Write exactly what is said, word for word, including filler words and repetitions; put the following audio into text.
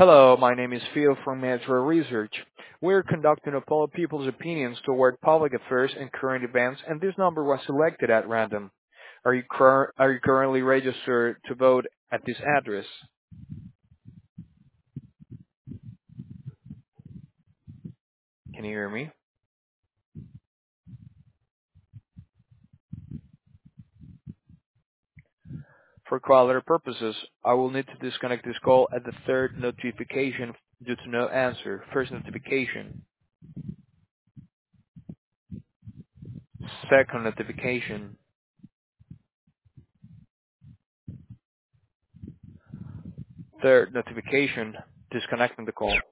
Hello, my name is Phil from Metro Research. We're conducting a poll of people's opinions toward public affairs and current events, and this number was selected at random. Are you, cur- are you currently registered to vote at this address? Can you hear me? For quality purposes, I will need to disconnect this call at the third notification due to no answer. First notification, second notification, third notification, disconnecting the call.